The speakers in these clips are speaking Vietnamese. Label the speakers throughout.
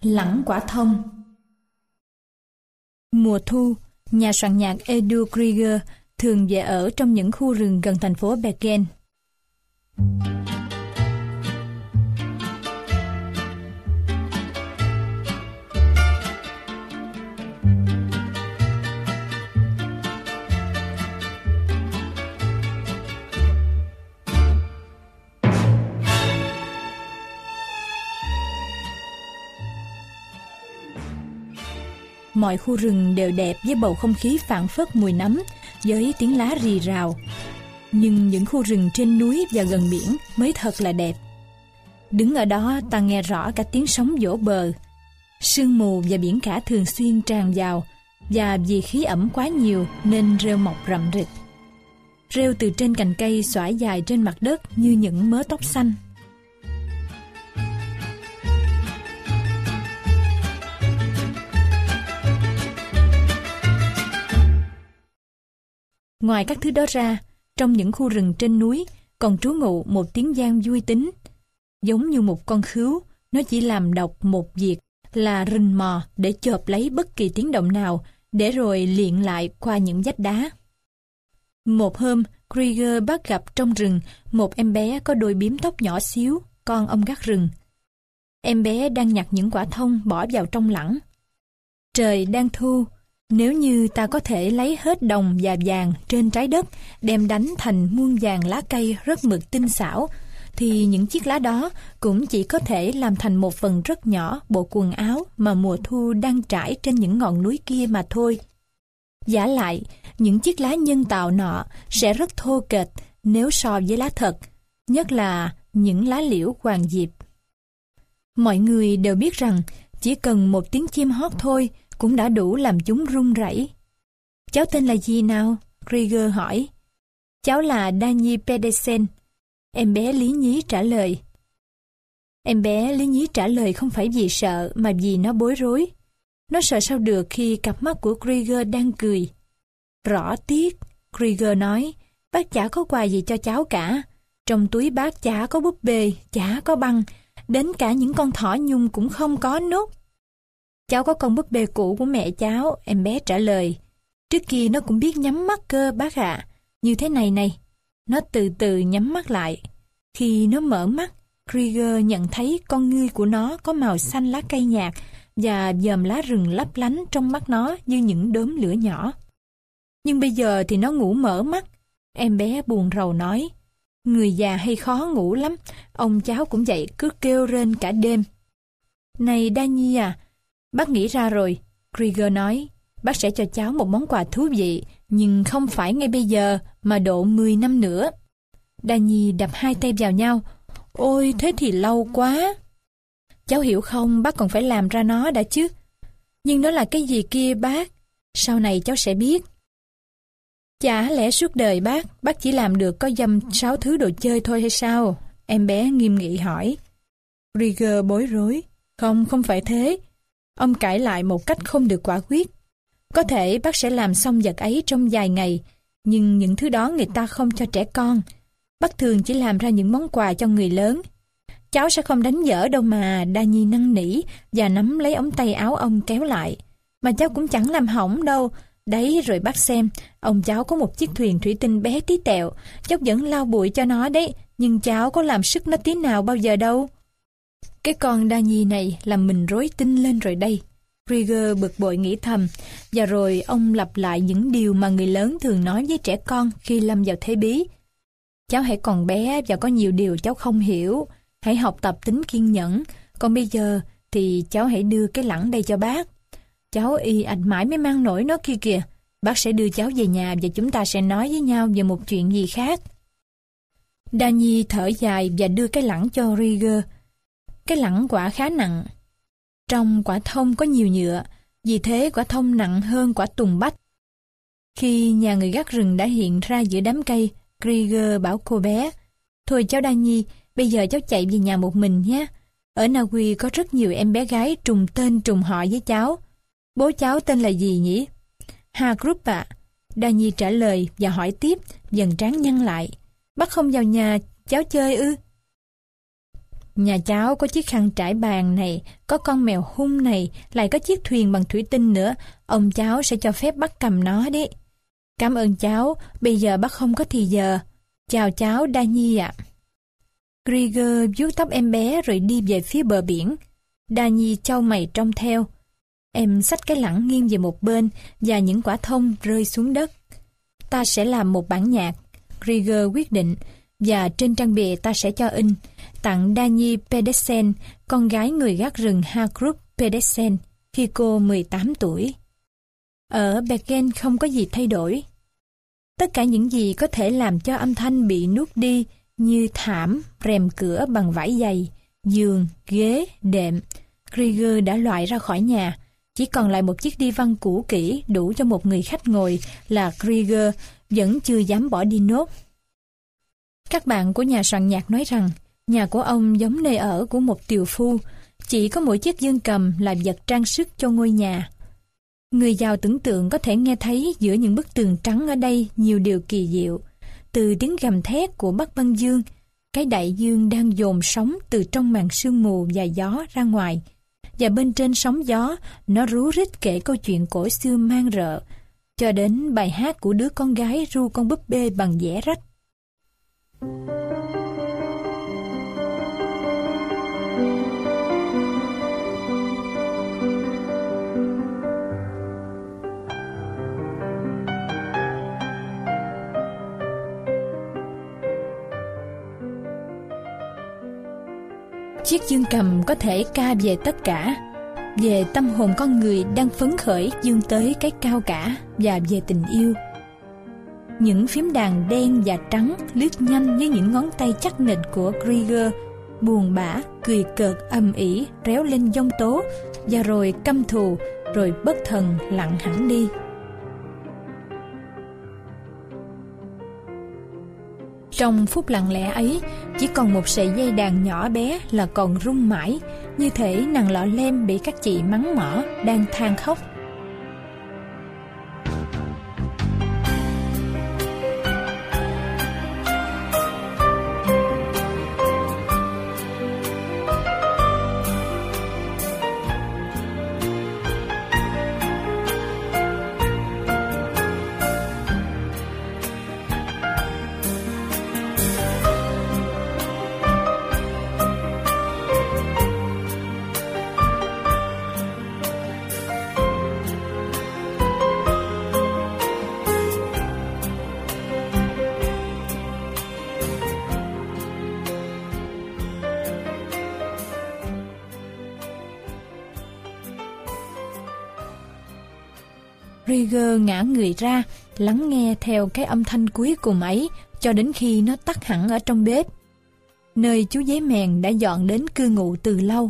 Speaker 1: Lẳng quả thông. Mùa thu, nhà soạn nhạc Edu Krieger thường về ở trong những khu rừng gần thành phố Bergen. Mọi khu rừng đều đẹp với bầu không khí phảng phất mùi nấm, với tiếng lá rì rào. Nhưng những khu rừng trên núi và gần biển mới thật là đẹp. Đứng ở đó ta nghe rõ cả tiếng sóng vỗ bờ. Sương mù và biển cả thường xuyên tràn vào, và vì khí ẩm quá nhiều nên rêu mọc rậm rịch. Rêu từ trên cành cây xõa dài trên mặt đất như những mớ tóc xanh. Ngoài các thứ đó ra, trong những khu rừng trên núi còn trú ngụ một tiếng giang vui tính. Giống như một con khứu, nó chỉ làm độc một việc là rình mò để chộp lấy bất kỳ tiếng động nào, để rồi liệng lại qua những vách đá. Một hôm, Krieger bắt gặp trong rừng một em bé có đôi bím tóc nhỏ xíu, con ông gác rừng. Em bé đang nhặt những quả thông bỏ vào trong lẳng. Trời đang thu. Nếu như ta có thể lấy hết đồng và vàng trên trái đất đem đánh thành muôn vàng lá cây rất mực tinh xảo, thì những chiếc lá đó cũng chỉ có thể làm thành một phần rất nhỏ bộ quần áo mà mùa thu đang trải trên những ngọn núi kia mà thôi. Vả lại, những chiếc lá nhân tạo nọ sẽ rất thô kệch nếu so với lá thật, nhất là những lá liễu hoàng diệp. Mọi người đều biết rằng chỉ cần một tiếng chim hót thôi cũng đã đủ làm chúng run rẩy. Cháu tên là gì nào? Krieger hỏi. Cháu là Danny Pedersen. Em bé lý nhí trả lời. Em bé lý nhí trả lời không phải vì sợ mà vì nó bối rối. Nó sợ sao được khi cặp mắt của Krieger đang cười. Rõ tiếc, Krieger nói, bác chả có quà gì cho cháu cả. Trong túi bác chả có búp bê, chả có băng, đến cả những con thỏ nhung cũng không có nốt. Cháu có con búp bê cũ của mẹ cháu, em bé trả lời. Trước kia nó cũng biết nhắm mắt cơ bác ạ. Như thế này này. Nó từ từ nhắm mắt lại. Khi nó mở mắt, Krieger nhận thấy con ngươi của nó có màu xanh lá cây nhạt và vòm lá rừng lấp lánh trong mắt nó như những đốm lửa nhỏ. Nhưng bây giờ thì nó ngủ mở mắt. Em bé buồn rầu nói. Người già hay khó ngủ lắm. Ông cháu cũng vậy, cứ kêu rên cả đêm. Này Danny à, bác nghĩ ra rồi, Krieger nói. Bác sẽ cho cháu một món quà thú vị, nhưng không phải ngay bây giờ, mà độ 10 năm nữa. Danny đập hai tay vào nhau. Ôi, thế thì lâu quá. Cháu hiểu không, bác còn phải làm ra nó đã chứ. Nhưng nó là cái gì kia bác? Sau này cháu sẽ biết. Chả lẽ suốt đời bác chỉ làm được có dăm 6 thứ đồ chơi thôi hay sao? Em bé nghiêm nghị hỏi. Krieger bối rối. Không phải thế. Ông cãi lại một cách không được quả quyết. Có thể bác sẽ làm xong vật ấy trong vài ngày, nhưng những thứ đó người ta không cho trẻ con. Bác thường chỉ làm ra những món quà cho người lớn. Cháu sẽ không đánh dở đâu mà, Danny năn nỉ và nắm lấy ống tay áo ông kéo lại. Mà cháu cũng chẳng làm hỏng đâu. Đấy rồi bác xem, ông cháu có một chiếc thuyền thủy tinh bé tí tẹo. Cháu vẫn lau bụi cho nó đấy, nhưng cháu có làm sức nó tí nào bao giờ đâu. Cái con Danny này làm mình rối tinh lên rồi đây. Krieger bực bội nghĩ thầm, và rồi ông lặp lại những điều mà người lớn thường nói với trẻ con khi lâm vào thế bí. Cháu hãy còn bé và có nhiều điều cháu không hiểu. Hãy học tập tính kiên nhẫn. Còn bây giờ thì cháu hãy đưa cái lẵng đây cho bác. Cháu y ạch mãi mới mang nổi nó kia kìa. Bác sẽ đưa cháu về nhà và chúng ta sẽ nói với nhau về một chuyện gì khác. Danny thở dài và đưa cái lẵng cho Krieger. Cái lẵng quả khá nặng. Trong quả thông có nhiều nhựa, vì thế quả thông nặng hơn quả tùng bách. Khi nhà người gác rừng đã hiện ra giữa đám cây, Krieger bảo cô bé, thôi cháu Danny, bây giờ cháu chạy về nhà một mình nhé. Ở Na Uy có rất nhiều em bé gái trùng tên trùng họ với cháu. Bố cháu tên là gì nhỉ? Hargroup ạ. Danny trả lời và hỏi tiếp, dần trán nhăn lại. Bác không vào nhà cháu chơi ư? Nhà cháu có chiếc khăn trải bàn này, có con mèo hung này, lại có chiếc thuyền bằng thủy tinh nữa. Ông cháu sẽ cho phép bác cầm nó đấy. Cảm ơn cháu, bây giờ bác không có thì giờ. Chào cháu Danny ạ. Krieger vuốt tóc em bé rồi đi về phía bờ biển. Danny chau mày trông theo. Em xách cái lẵng nghiêng về một bên và những quả thông rơi xuống đất. Ta sẽ làm một bản nhạc, Krieger quyết định, và trên trang bìa ta sẽ cho in tặng Danny Pedersen, con gái người gác rừng Hargrup Pedersen, khi cô 18 tuổi. Ở Bergen không có gì thay đổi. Tất cả những gì có thể làm cho âm thanh bị nuốt đi như thảm, rèm cửa bằng vải dày, giường, ghế, đệm, Krieger đã loại ra khỏi nhà. Chỉ còn lại một chiếc divan cũ kỹ đủ cho một người khách ngồi là Krieger vẫn chưa dám bỏ đi nốt. Các bạn của nhà soạn nhạc nói rằng nhà của ông giống nơi ở của một tiều phu, chỉ có mỗi chiếc dương cầm là vật trang sức cho ngôi nhà. Người giàu tưởng tượng có thể nghe thấy giữa những bức tường trắng ở đây nhiều điều kỳ diệu. Từ tiếng gầm thét của Bắc Băng Dương, cái đại dương đang dồn sóng từ trong màn sương mù và gió ra ngoài. Và bên trên sóng gió, nó rú rít kể câu chuyện cổ xưa mang rợ, cho đến bài hát của đứa con gái ru con búp bê bằng dẻ rách. Chiếc dương cầm có thể ca về tất cả, về tâm hồn con người đang phấn khởi vươn tới cái cao cả, và về tình yêu. Những phím đàn đen và trắng lướt nhanh với những ngón tay chắc nịch của Krieger, buồn bã, cười cợt, âm ỉ, réo lên giông tố, và rồi căm thù, rồi bất thần lặng hẳn đi. Trong phút lặng lẽ ấy, chỉ còn một sợi dây đàn nhỏ bé là còn rung mãi, như thể nàng lọ lem bị các chị mắng mỏ đang than khóc. Krieger ngã người ra, lắng nghe theo cái âm thanh cuối cùng ấy cho đến khi nó tắt hẳn ở trong bếp, nơi chú dế mèn đã dọn đến cư ngụ từ lâu.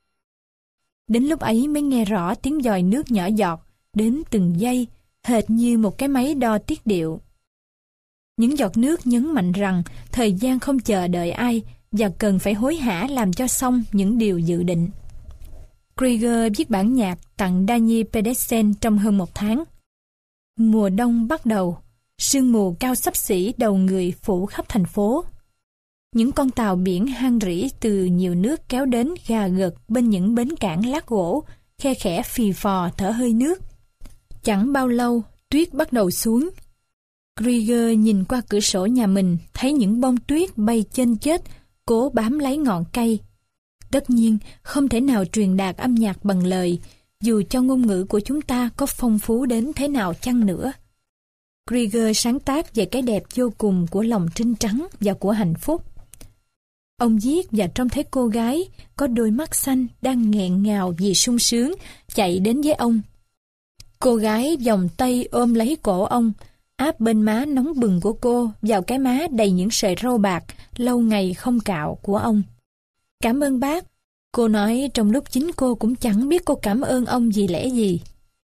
Speaker 1: Đến lúc ấy mới nghe rõ tiếng dòi nước nhỏ giọt đến từng giây, hệt như một cái máy đo tiết điệu. Những giọt nước nhấn mạnh rằng thời gian không chờ đợi ai và cần phải hối hả làm cho xong những điều dự định. Krieger viết bản nhạc tặng Danny Pedersen trong hơn 1 tháng. Mùa đông bắt đầu, sương mù cao xấp xỉ đầu người phủ khắp thành phố. Những con tàu biển hang rỉ từ nhiều nước kéo đến gà gật bên những bến cảng lát gỗ, khe khẽ phì phò thở hơi nước. Chẳng bao lâu, tuyết bắt đầu xuống. Krieger nhìn qua cửa sổ nhà mình, thấy những bông tuyết bay chênh chết, cố bám lấy ngọn cây. Tất nhiên, không thể nào truyền đạt âm nhạc bằng lời, dù cho ngôn ngữ của chúng ta có phong phú đến thế nào chăng nữa. Krieger sáng tác về cái đẹp vô cùng của lòng trinh trắng và của hạnh phúc. Ông viết và trông thấy cô gái có đôi mắt xanh đang nghẹn ngào vì sung sướng chạy đến với ông. Cô gái vòng tay ôm lấy cổ ông, áp bên má nóng bừng của cô vào cái má đầy những sợi râu bạc lâu ngày không cạo của ông. Cảm ơn bác, cô nói trong lúc chính cô cũng chẳng biết cô cảm ơn ông vì lẽ gì.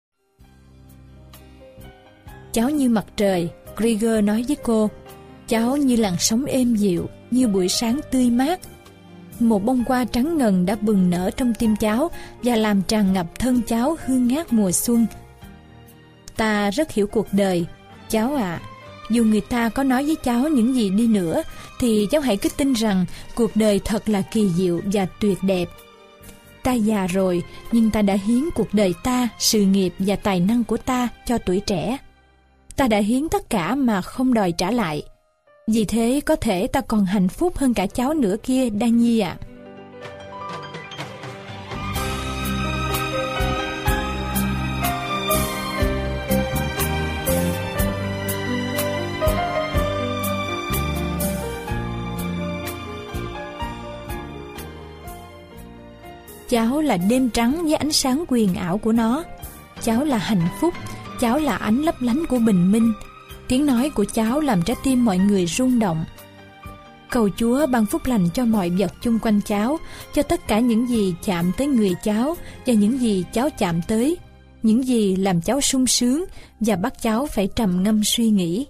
Speaker 1: Cháu như mặt trời, Krieger nói với cô. Cháu như làn sóng êm dịu, như buổi sáng tươi mát. Một bông hoa trắng ngần đã bừng nở trong tim cháu và làm tràn ngập thân cháu hương ngát mùa xuân. Ta rất hiểu cuộc đời, cháu ạ. Dù người ta có nói với cháu những gì đi nữa, thì cháu hãy cứ tin rằng cuộc đời thật là kỳ diệu và tuyệt đẹp. Ta già rồi, nhưng ta đã hiến cuộc đời ta, sự nghiệp và tài năng của ta cho tuổi trẻ. Ta đã hiến tất cả mà không đòi trả lại. Vì thế có thể ta còn hạnh phúc hơn cả cháu nữa kia, Danny ạ. Cháu là đêm trắng với ánh sáng huyền ảo của nó. Cháu là hạnh phúc, cháu là ánh lấp lánh của bình minh. Tiếng nói của cháu làm trái tim mọi người rung động. Cầu Chúa ban phúc lành cho mọi vật chung quanh cháu, cho tất cả những gì chạm tới người cháu và những gì cháu chạm tới, những gì làm cháu sung sướng và bắt cháu phải trầm ngâm suy nghĩ.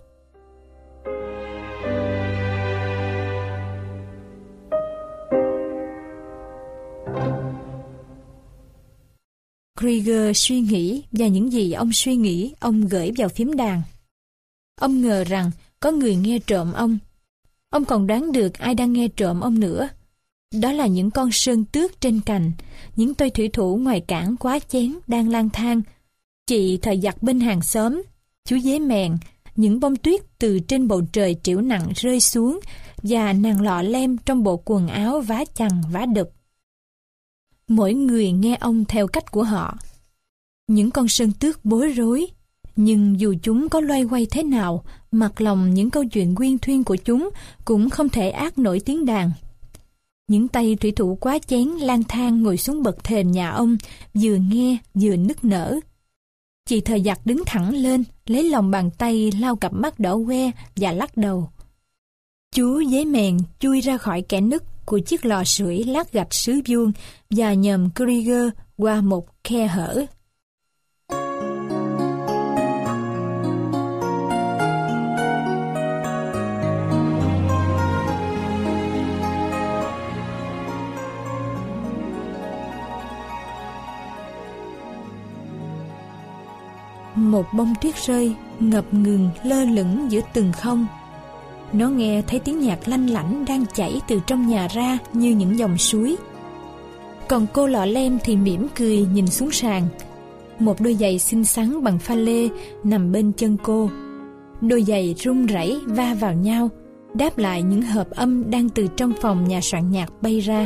Speaker 1: Krieger suy nghĩ, và những gì ông suy nghĩ ông gửi vào phím đàn. Ông ngờ rằng có người nghe trộm ông. Ông còn đoán được ai đang nghe trộm ông nữa. Đó là những con sơn tước trên cành, những tôi thủy thủ ngoài cảng quá chén đang lang thang, chị thợ giặt bên hàng xóm, chú dế mèn, những bông tuyết từ trên bầu trời trĩu nặng rơi xuống, và nàng lọ lem trong bộ quần áo vá chằng vá đực. Mỗi người nghe ông theo cách của họ. Những con sơn tước bối rối, nhưng dù chúng có loay hoay thế nào, mặc lòng những câu chuyện uyên thuyên của chúng cũng không thể át nổi tiếng đàn. Những tay thủy thủ quá chén lang thang ngồi xuống bậc thềm nhà ông, vừa nghe vừa nức nở. Chị thợ giặt đứng thẳng lên, lấy lòng bàn tay lau cặp mắt đỏ que và lắc đầu. Chú dế mèn chui ra khỏi kẽ nứt của chiếc lò sưởi lát gạch sứ vuông và nhòm Krieger qua một khe hở. Một bông tuyết rơi ngập ngừng lơ lửng giữa từng không. Nó nghe thấy tiếng nhạc lanh lảnh đang chảy từ trong nhà ra như những dòng suối. Còn cô lọ lem thì mỉm cười nhìn xuống sàn. Một đôi giày xinh xắn bằng pha lê nằm bên chân cô. Đôi giày rung rẩy va vào nhau, đáp lại những hợp âm đang từ trong phòng nhà soạn nhạc bay ra.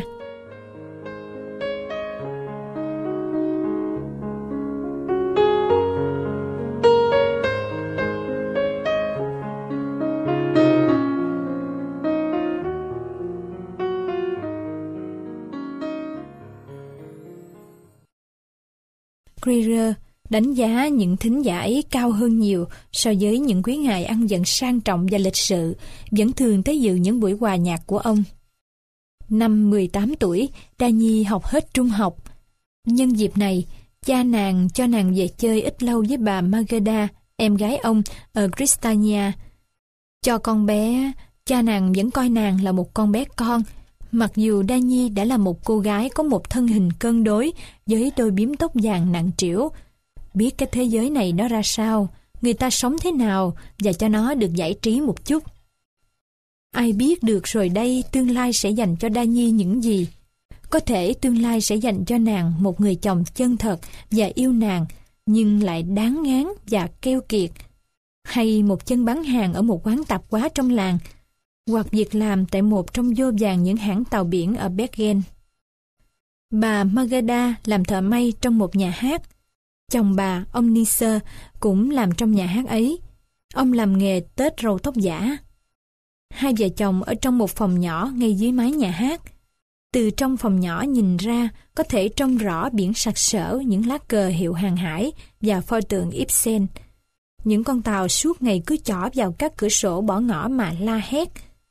Speaker 1: Krieger đánh giá những thính giả ấy cao hơn nhiều so với những quý ngài ăn vận sang trọng và lịch sự, vẫn thường tới dự những buổi hòa nhạc của ông. Năm 18 tuổi, Danny học hết trung học. Nhân dịp này, cha nàng cho nàng về chơi ít lâu với bà Magda, em gái ông, ở Cristania. Cho con bé, cha nàng vẫn coi nàng là một con bé con, mặc dù Danny đã là một cô gái có một thân hình cân đối với đôi bím tóc vàng nặng trĩu, biết cái thế giới này nó ra sao, người ta sống thế nào và cho nó được giải trí một chút. Ai biết được rồi đây tương lai sẽ dành cho Danny những gì? Có thể tương lai sẽ dành cho nàng một người chồng chân thật và yêu nàng, nhưng lại đáng ngán và keo kiệt. Hay một chân bán hàng ở một quán tạp hóa trong làng, hoặc việc làm tại một trong vô vàn những hãng tàu biển ở Bergen. Bà Magda làm thợ may trong một nhà hát. Chồng bà, ông Nisser, cũng làm trong nhà hát ấy. Ông làm nghề tết râu tóc giả. Hai vợ chồng ở trong một phòng nhỏ ngay dưới mái nhà hát. Từ trong phòng nhỏ nhìn ra có thể trông rõ biển sặc sỡ những lá cờ hiệu hàng hải và pho tượng Ibsen. Những con tàu suốt ngày cứ chỏ vào các cửa sổ bỏ ngỏ mà la hét.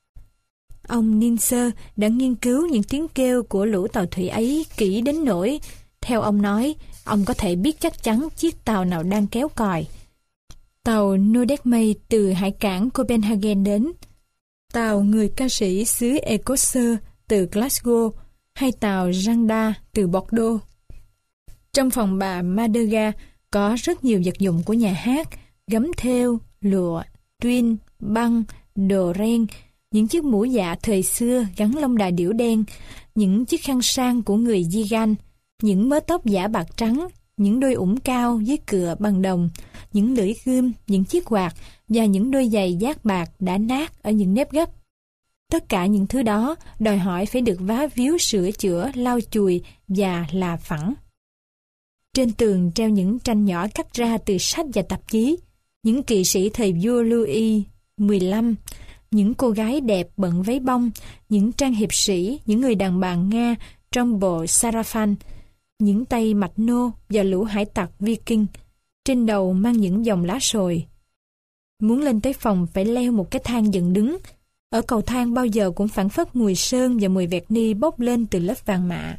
Speaker 1: Ông Nisser đã nghiên cứu những tiếng kêu của lũ tàu thủy ấy kỹ đến nỗi, theo ông nói, ông có thể biết chắc chắn chiếc tàu nào đang kéo còi. Tàu Nordegmay từ hải cảng Copenhagen đến, tàu người ca sĩ xứ Ecosse từ Glasgow, hay tàu Randa từ Bordeaux. Trong phòng bà Madega có rất nhiều vật dụng của nhà hát, gấm thêu, lụa, tuyên, băng, đồ ren, những chiếc mũ dạ thời xưa gắn lông đà điểu đen, những chiếc khăn sang của người Yigan, những mớ tóc giả bạc trắng, những đôi ủng cao với cựa bằng đồng, những lưỡi gươm, những chiếc quạt và những đôi giày dát bạc đã nát ở những nếp gấp. Tất cả những thứ đó đòi hỏi phải được vá víu sửa chữa, lau chùi và là phẳng. Trên tường treo những tranh nhỏ cắt ra từ sách và tạp chí, những kỵ sĩ thời vua Louis XV, những cô gái đẹp bận váy bông, những trang hiệp sĩ, những người đàn bà Nga trong bộ sarafan, những tay mạch nô và lũ hải tặc Viking, trên đầu mang những dòng lá sồi. Muốn lên tới phòng phải leo một cái thang dựng đứng. Ở cầu thang bao giờ cũng phảng phất mùi sơn và mùi vẹt ni bốc lên từ lớp vàng mạ.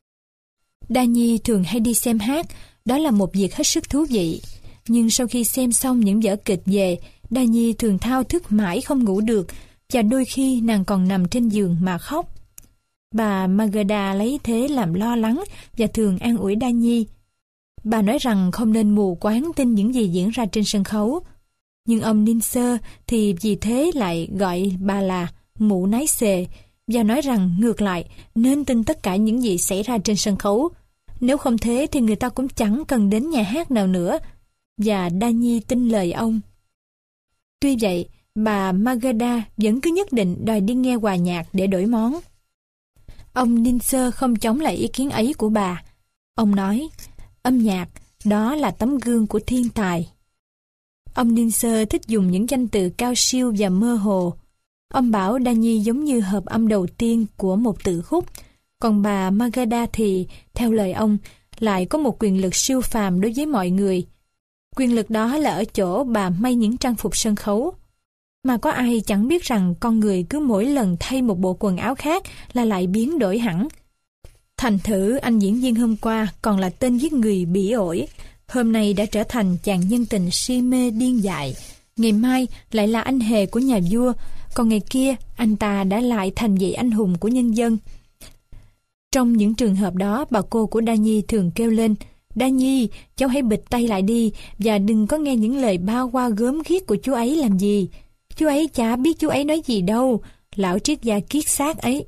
Speaker 1: Đa Nhi thường hay đi xem hát, đó là một việc hết sức thú vị. Nhưng sau khi xem xong những vở kịch về, Đa Nhi thường thao thức mãi không ngủ được, và đôi khi nàng còn nằm trên giường mà khóc. Bà Magerda lấy thế làm lo lắng và thường an ủi Đa Nhi. Bà nói rằng không nên mù quáng tin những gì diễn ra trên sân khấu. Nhưng ông Ninser thì vì thế lại gọi bà là mụ nái xề và nói rằng ngược lại nên tin tất cả những gì xảy ra trên sân khấu. Nếu không thế thì người ta cũng chẳng cần đến nhà hát nào nữa. Và Đa Nhi tin lời ông. Tuy vậy, bà Magerda vẫn cứ nhất định đòi đi nghe hòa nhạc để đổi món. Ông Ninser không chống lại ý kiến ấy của bà. Ông nói, âm nhạc, đó là tấm gương của thiên tài. Ông Ninser thích dùng những danh từ cao siêu và mơ hồ. Ông bảo Đa Nhi giống như hợp âm đầu tiên của một tự khúc, còn bà Magerda thì, theo lời ông, lại có một quyền lực siêu phàm đối với mọi người. Quyền lực đó là ở chỗ bà may những trang phục sân khấu. Mà có ai chẳng biết rằng con người cứ mỗi lần thay một bộ quần áo khác là lại biến đổi hẳn. Thành thử anh diễn viên hôm qua còn là tên giết người bỉ ổi, hôm nay đã trở thành chàng nhân tình si mê điên dại, ngày mai lại là anh hề của nhà vua, còn ngày kia anh ta đã lại thành vị anh hùng của nhân dân. Trong những trường hợp đó, bà cô của Đa Nhi thường kêu lên, Đa Nhi, cháu hãy bịt tay lại đi và đừng có nghe những lời bao qua gớm ghiếc của chú ấy làm gì. Chú ấy chả biết chú ấy nói gì đâu, lão triết gia kiết xác ấy.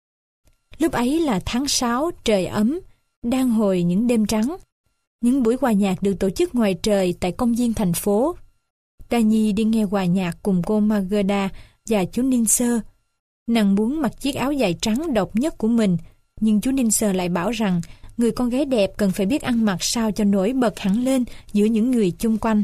Speaker 1: Lúc ấy là tháng 6, trời ấm, đang hồi những đêm trắng. Những buổi hòa nhạc được tổ chức ngoài trời tại công viên thành phố. Đa Nhi đi nghe hòa nhạc cùng cô Magerda và chú Ninser. Nàng muốn mặc chiếc áo dài trắng độc nhất của mình, nhưng chú Ninser lại bảo rằng người con gái đẹp cần phải biết ăn mặc sao cho nổi bật hẳn lên giữa những người chung quanh.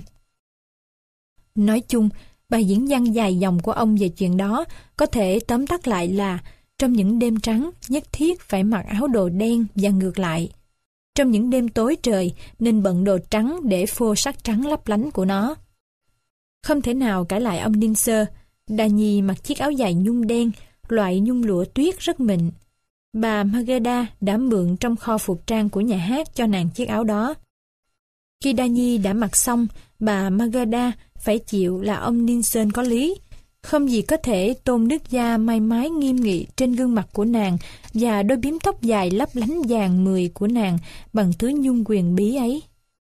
Speaker 1: Nói chung, bài diễn văn dài dòng của ông về chuyện đó có thể tóm tắt lại là trong những đêm trắng nhất thiết phải mặc áo đồ đen và ngược lại. Trong những đêm tối trời nên bận đồ trắng để phô sắc trắng lấp lánh của nó. Không thể nào cãi lại ông Ninser. Đa Nhi mặc chiếc áo dài nhung đen, loại nhung lụa tuyết rất mịn. Bà Magerda đã mượn trong kho phục trang của nhà hát cho nàng chiếc áo đó. Khi Đa Nhi đã mặc xong, bà Magerda phải chịu là ông Ninser có lý. Không gì có thể tôn nước da may mái nghiêm nghị trên gương mặt của nàng và đôi bím tóc dài lấp lánh vàng mười của nàng bằng thứ nhung quyền bí ấy.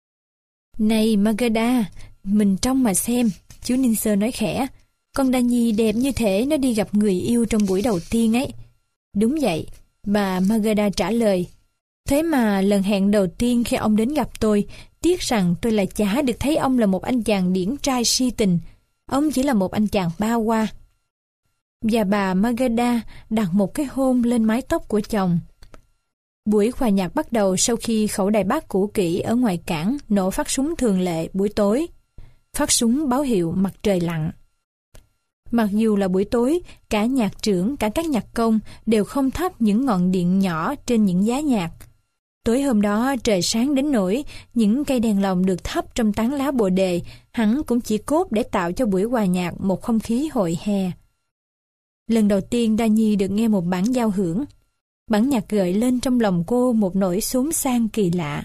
Speaker 1: Này Magerda, mình trông mà xem, chú Ninser nói khẽ. Con Đa Nhi đẹp như thể nó đi gặp người yêu trong buổi đầu tiên ấy. Đúng vậy, bà Magerda trả lời. Thế mà lần hẹn đầu tiên khi ông đến gặp tôi, tiếc rằng tôi lại chả được thấy ông là một anh chàng điển trai si tình. Ông chỉ là một anh chàng ba hoa. Và bà Magerda đặt một cái hôn lên mái tóc của chồng. Buổi hòa nhạc bắt đầu sau khi khẩu đài bác cũ kỹ ở ngoài cảng nổ phát súng thường lệ buổi tối. Phát súng báo hiệu mặt trời lặn. Mặc dù là buổi tối, cả nhạc trưởng, cả các nhạc công đều không thắp những ngọn điện nhỏ trên những giá nhạc. Tối hôm đó trời sáng đến nỗi những cây đèn lồng được thắp trong tán lá bồ đề hẳn cũng chỉ cốt để tạo cho buổi hòa nhạc một không khí hội hè. Lần đầu tiên Đa Nhi được nghe một bản giao hưởng. Bản nhạc gợi lên trong lòng cô một nỗi xốn sang kỳ lạ.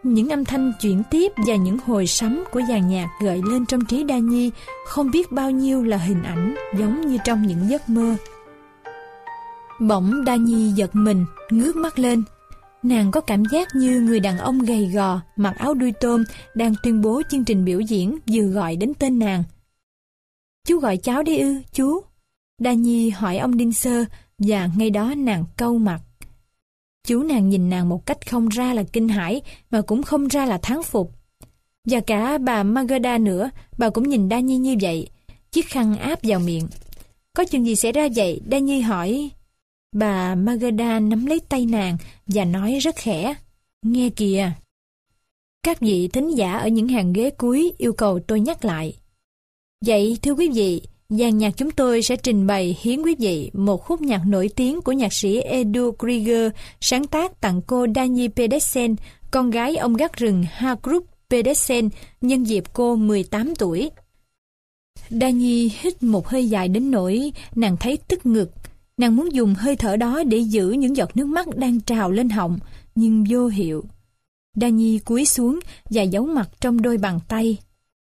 Speaker 1: Những âm thanh chuyển tiếp và những hồi sấm của dàn nhạc gợi lên trong trí Đa Nhi không biết bao nhiêu là hình ảnh giống như trong những giấc mơ. Bỗng Đa Nhi giật mình, ngước mắt lên. Nàng có cảm giác như người đàn ông gầy gò, mặc áo đuôi tôm, đang tuyên bố chương trình biểu diễn vừa gọi đến tên nàng. "Chú gọi cháu đấy ư, chú?" Đa Nhi hỏi ông Đinh Sơ, và ngay đó nàng cau mặt. Chú nàng nhìn nàng một cách không ra là kinh hãi, mà cũng không ra là thán phục. Và cả bà Magerda nữa, bà cũng nhìn Đa Nhi như vậy, chiếc khăn áp vào miệng. "Có chuyện gì xảy ra vậy?" Đa Nhi hỏi. Bà Magerda nắm lấy tay nàng và nói rất khẽ, "Nghe kìa." Các vị thính giả ở những hàng ghế cuối yêu cầu tôi nhắc lại. "Vậy thưa quý vị, dàn nhạc chúng tôi sẽ trình bày hiến quý vị một khúc nhạc nổi tiếng của nhạc sĩ Edu Krieger, sáng tác tặng cô Đa Nhi Pedersen, con gái ông gác rừng Hargrup Pedersen, nhân dịp cô 18 tuổi. Đa Nhi hít một hơi dài đến nỗi nàng thấy tức ngực. Nàng muốn dùng hơi thở đó để giữ những giọt nước mắt đang trào lên họng, nhưng vô hiệu. Đa Nhi cúi xuống và giấu mặt trong đôi bàn tay.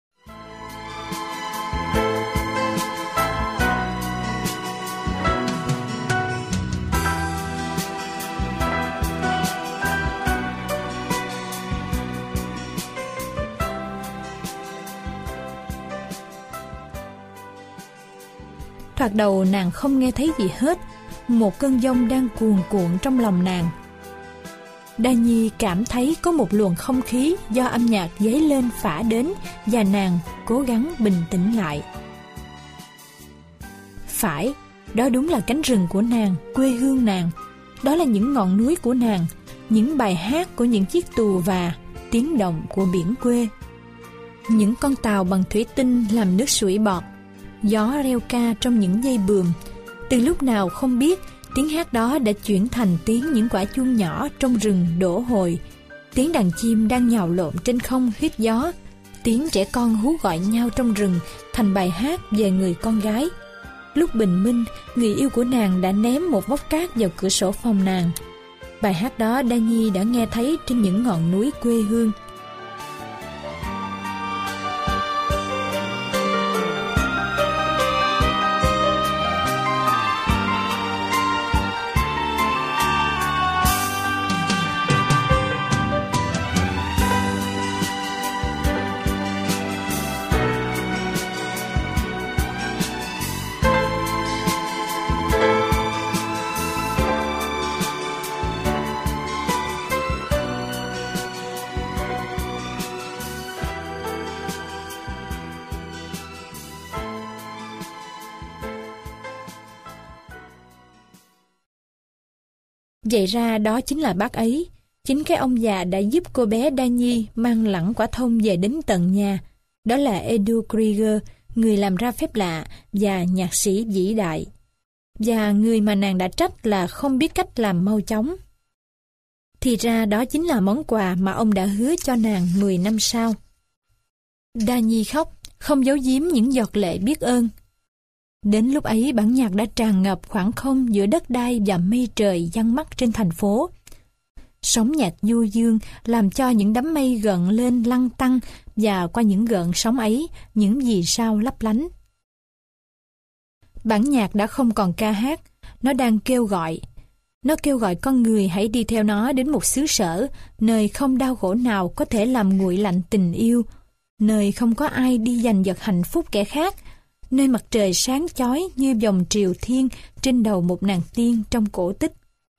Speaker 1: Thoạt đầu nàng không nghe thấy gì hết, một cơn giông đang cuồn cuộn trong lòng nàng. Đa Nhi cảm thấy có một luồng không khí do âm nhạc dấy lên phả đến, và nàng cố gắng bình tĩnh lại. Phải, đó đúng là cánh rừng của nàng, quê hương nàng. Đó là những ngọn núi của nàng, những bài hát của những chiếc tù và tiếng động của biển quê. Những con tàu bằng thủy tinh làm nước sủi bọt, gió reo ca trong những dây buồm. Từ lúc nào không biết, tiếng hát đó đã chuyển thành tiếng những quả chuông nhỏ trong rừng đổ hồi, tiếng đàn chim đang nhào lộn trên không huýt gió, tiếng trẻ con hú gọi nhau trong rừng thành bài hát về người con gái. Lúc bình minh, người yêu của nàng đã ném một vốc cát vào cửa sổ phòng nàng. Bài hát đó Đa Nhi đã nghe thấy trên những ngọn núi quê hương. Vậy ra đó chính là bác ấy, chính cái ông già đã giúp cô bé Đa Nhi mang lẵng quả thông về đến tận nhà. Đó là Edu Krieger, người làm ra phép lạ và nhạc sĩ vĩ đại. Và người mà nàng đã trách là không biết cách làm mau chóng. Thì ra đó chính là món quà mà ông đã hứa cho nàng 10 năm sau. Đa Nhi khóc, không giấu giếm những giọt lệ biết ơn. Đến lúc ấy bản nhạc đã tràn ngập khoảng không giữa đất đai và mây trời giăng mắt trên thành phố. Sóng nhạc du dương làm cho những đám mây gợn lên lăn tăn, và qua những gợn sóng ấy, những vì sao lấp lánh. Bản nhạc đã không còn ca hát, nó đang kêu gọi. Nó kêu gọi con người hãy đi theo nó đến một xứ sở, nơi không đau khổ nào có thể làm nguội lạnh tình yêu, nơi không có ai đi giành giật hạnh phúc kẻ khác, nơi mặt trời sáng chói như vòng triều thiên trên đầu một nàng tiên trong cổ tích.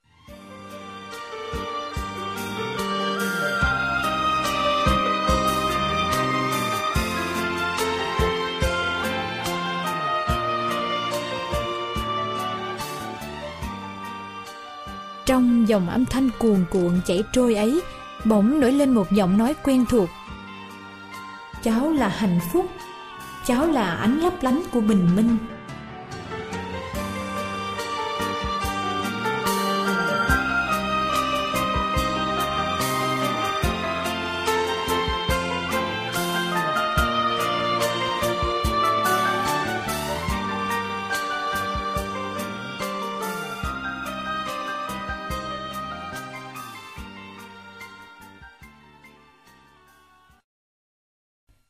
Speaker 1: Trong dòng âm thanh cuồn cuộn chảy trôi ấy, bỗng nổi lên một giọng nói quen thuộc. Cháu là hạnh phúc, cháu là ánh lấp lánh của bình minh.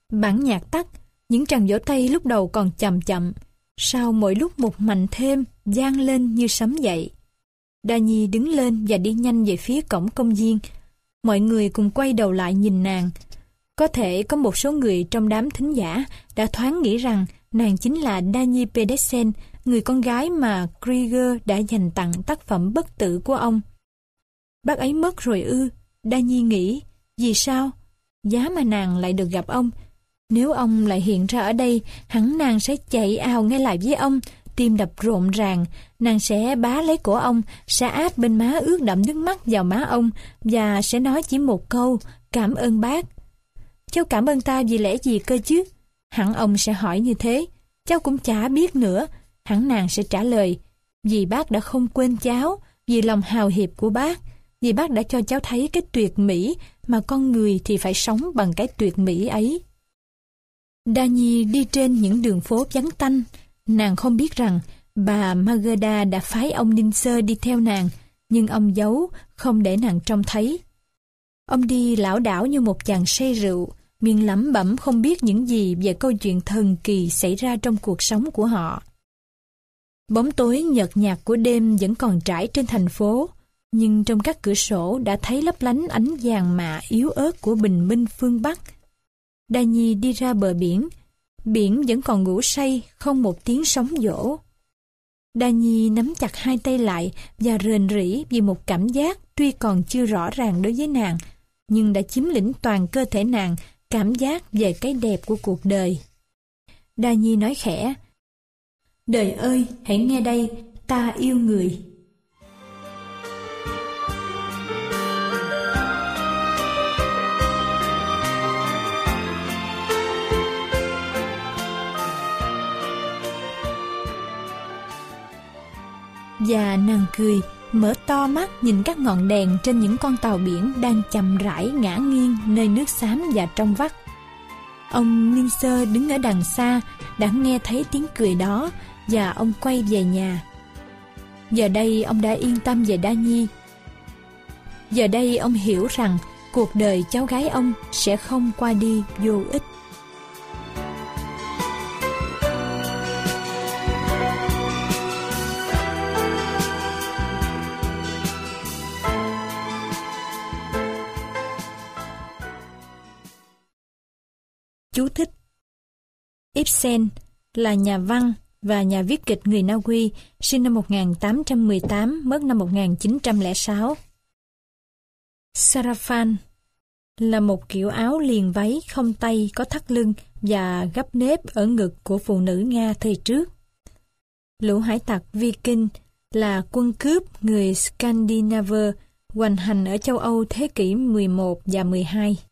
Speaker 1: Bản nhạc tắt, những tràng vỗ tay lúc đầu còn chậm chậm, sau mỗi lúc một mạnh thêm, vang lên như sấm dậy. Danny đứng lên và đi nhanh về phía cổng công viên. Mọi người cùng quay đầu lại nhìn nàng. Có thể có một số người trong đám thính giả đã thoáng nghĩ rằng nàng chính là Danny Pedersen, người con gái mà Krieger đã dành tặng tác phẩm bất tử của ông. Bác ấy mất rồi ư? Danny nghĩ. Vì sao? Giá mà nàng lại được gặp ông. Nếu ông lại hiện ra ở đây, hẳn nàng sẽ chạy ào ngay lại với ông, tim đập rộn ràng. Nàng sẽ bá lấy cổ ông, sẽ áp bên má ướt đẫm nước mắt vào má ông và sẽ nói chỉ một câu: cảm ơn bác. Cháu cảm ơn ta vì lẽ gì cơ chứ? Hẳn ông sẽ hỏi như thế. Cháu cũng chả biết nữa. Hẳn nàng sẽ trả lời: vì bác đã không quên cháu, vì lòng hào hiệp của bác, vì bác đã cho cháu thấy cái tuyệt mỹ mà con người thì phải sống bằng cái tuyệt mỹ ấy. Danny đi trên những đường phố vắng tanh. Nàng không biết rằng bà Magda đã phái ông Ninser đi theo nàng, nhưng ông giấu, không để nàng trông thấy. Ông đi lảo đảo như một chàng say rượu, miệng lẩm bẩm không biết những gì về câu chuyện thần kỳ xảy ra trong cuộc sống của họ. Bóng tối nhợt nhạt của đêm vẫn còn trải trên thành phố, nhưng trong các cửa sổ đã thấy lấp lánh ánh vàng mạ yếu ớt của bình minh phương Bắc. Danny đi ra bờ biển. Biển vẫn còn ngủ say, không một tiếng sóng vỗ. Danny nắm chặt hai tay lại và rền rĩ vì một cảm giác tuy còn chưa rõ ràng đối với nàng, nhưng đã chiếm lĩnh toàn cơ thể nàng, cảm giác về cái đẹp của cuộc đời. Danny nói khẽ: đời ơi, hãy nghe đây, ta yêu người. Và nàng cười, mở to mắt nhìn các ngọn đèn trên những con tàu biển đang chậm rãi ngả nghiêng nơi nước xám và trong vắt. Ông Ninser đứng ở đằng xa đã nghe thấy tiếng cười đó và ông quay về nhà. Giờ đây ông đã yên tâm về Danny. Giờ đây ông hiểu rằng cuộc đời cháu gái ông sẽ không qua đi vô ích. Chú thích: Ibsen là nhà văn và nhà viết kịch người Na Uy, sinh năm 1818, mất năm 1906. Sarafan là một kiểu áo liền váy không tay có thắt lưng và gấp nếp ở ngực của phụ nữ Nga thời trước. Lũ hải tặc Viking là quân cướp người Scandinavia hoành hành ở châu Âu thế kỷ 11 và 12.